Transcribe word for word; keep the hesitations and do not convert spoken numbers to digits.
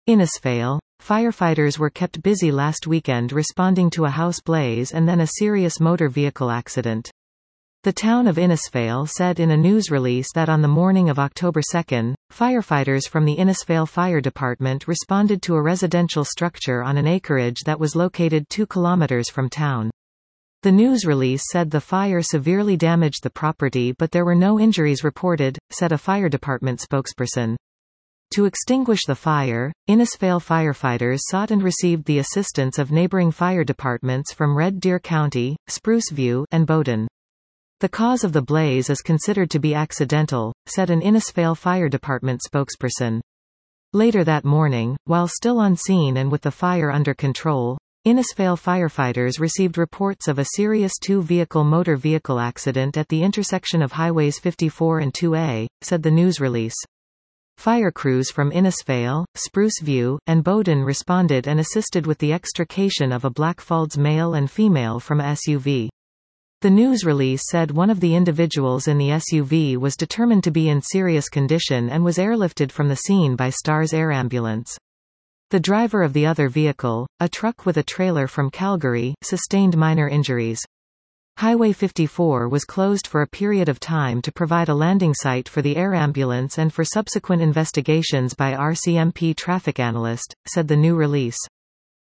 Innisfail. Firefighters were kept busy last weekend responding to a house blaze and then a serious motor vehicle accident. The town of Innisfail said in a news release that on the morning of October second, firefighters from the Innisfail Fire Department responded to a residential structure on an acreage that was located two kilometers from town. The news release said the fire severely damaged the property but there were no injuries reported, said a fire department spokesperson. To extinguish the fire, Innisfail firefighters sought and received the assistance of neighboring fire departments from Red Deer County, Spruce View, and Bowdoin. The cause of the blaze is considered to be accidental, said an Innisfail Fire Department spokesperson. Later that morning, while still on scene and with the fire under control, Innisfail firefighters received reports of a serious two-vehicle motor vehicle accident at the intersection of Highways fifty-four and two A, said the news release. Fire crews from Innisfail, Spruce View, and Bowdoin responded and assisted with the extrication of a Blackfalds male and female from a S U V. The news release said one of the individuals in the S U V was determined to be in serious condition and was airlifted from the scene by STARS Air Ambulance. The driver of the other vehicle, a truck with a trailer from Calgary, sustained minor injuries. Highway fifty-four was closed for a period of time to provide a landing site for the air ambulance and for subsequent investigations by R C M P traffic analyst, said the new release.